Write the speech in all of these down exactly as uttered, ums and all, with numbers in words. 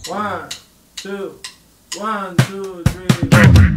One, two, one, two, three, go.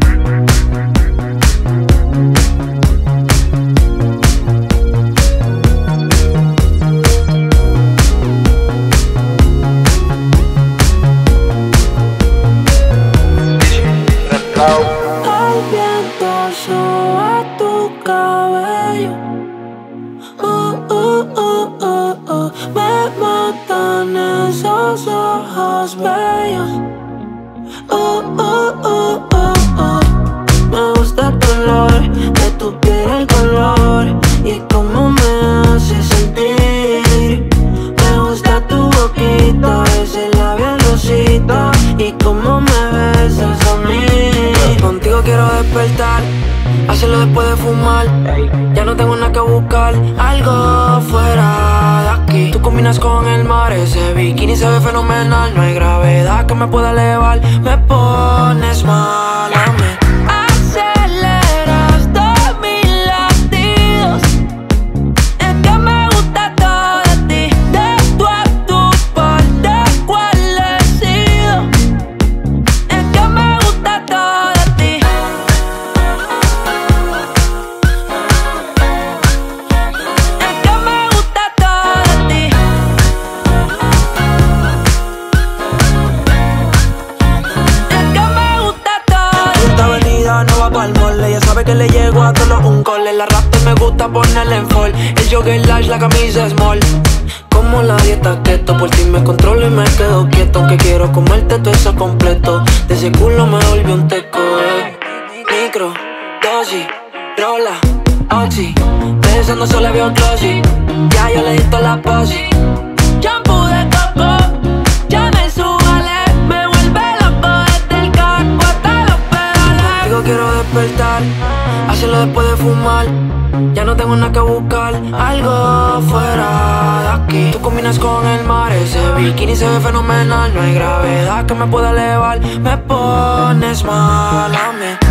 El viento sube tu cabello. Uh, uh, uh, uh, uh. Me matan esos ojos bellos. Uh, uh, uh, uh, uh. Me gusta el color de tu piel, el color y cómo me hace sentir. Me gusta tu boquita, ese labial rosita y cómo me besas a mí. Contigo quiero despertar, hacerlo después de fumar. Ya no tengo nada que buscar, algo fuera de aquí. Tú combinas con el mar, ese bikini se ve fenomenal. No hay gravedad que me pueda elevar, me pones mal a mí. Aceleras todos mis latidos, es que me gusta todo de ti. De tú a tu parte, ¿cuál he sido? Es que me gusta todo de ti. Es que me gusta todo de ti. Es que me gusta todo de ti. Esta avenida no va pa'l mole, ella sabe que le llego a todos un cole. La rap me gusta ponerle en fall, el jogger large, la camisa small. Como la dieta keto, por ti me controlo y me quedo quieto. Aunque quiero comerte todo eso completo, de ese culo me volvió un teco, eh. Micro, dosis, rola, oxi, besando solo veo glossy. Ya yo le di toda la posi. Shampoo de coco, ya me subale, me vuelve loco desde el casco hasta los pedales. Contigo quiero despertar, hacerlo después de fumar. Ya no tengo nada que buscar, algo fuera de aquí. Tú combinas con el mar, ese bikini se ve fenomenal. No hay gravedad que me pueda elevar, me pones mal a mí.